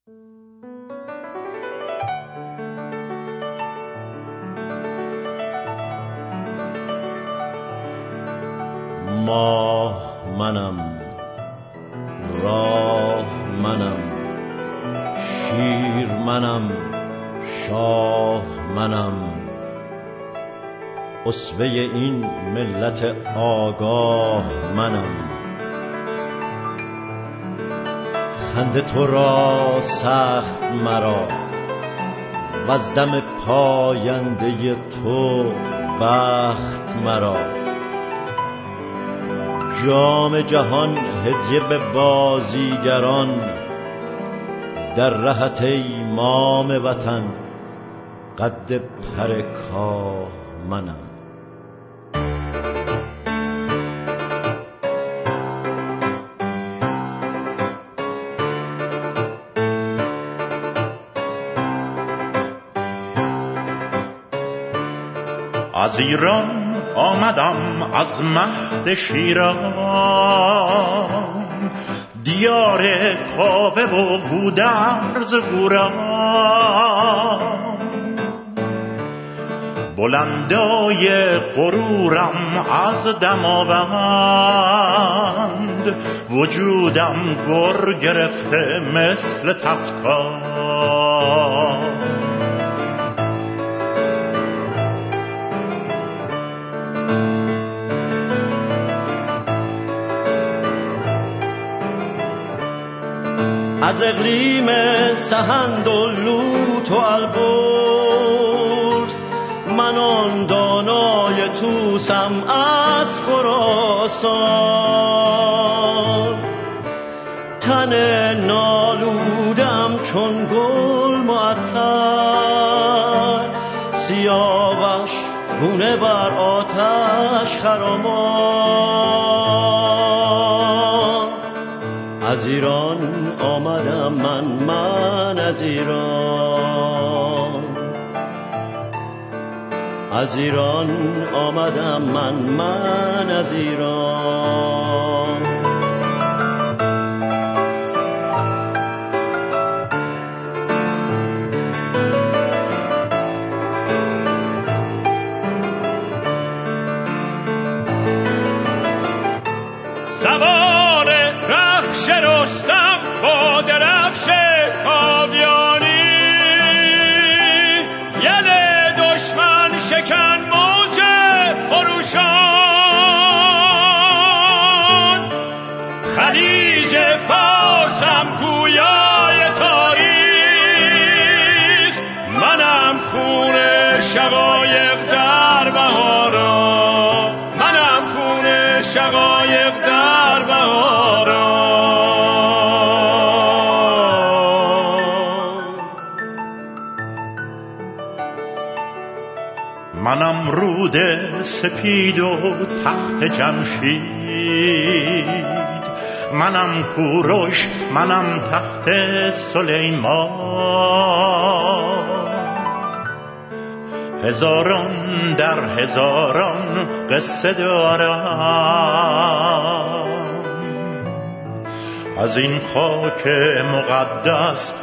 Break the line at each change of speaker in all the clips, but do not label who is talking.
ماه منم، راه منم، شیر منم، شاه منم، اسوه این ملت آگاه منم. خنده تو را سخت مرا وز دم پاینده تو بخت مرا. جام جهان هدیه به بازیگران، در رهت ای مام وطن قد پر کاه منم.
از ایران آمدم از مهد شیران، دیار کاوه و گودرز گوران. بلندای غرورم از دماوند، وجودم گر گرفته مثل تفتان.
از اقلیم سهند و لوط و البرز، من آن دانای توسم از خراسان. تن نالودم چون گل معطر، سیاوش گونه بر آتش خرامان. از ایران آمدم من از ایران، از ایران آمدم من از ایران.
سوار رخش رستم با درفش کاویانی، یل دشمن شکن موج خروشان. خلیج فارسم گویای تاریخ، منم خون شقایق در بهاران. منم خون شقایق در بهاران. منم رود سپید و تخت جمشید، منم کوروش، منم تخت سلیمان. هزاران در هزاران قصه دارم، از این خاک مقدس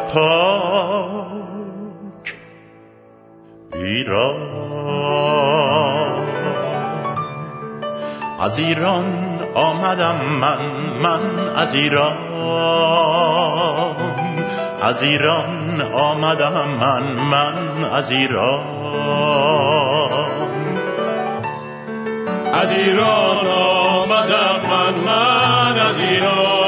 پاک ایران. از ایران آمدم من از ایران، از ایران آمدم من از ایران. از ایران آمدم من از ایران.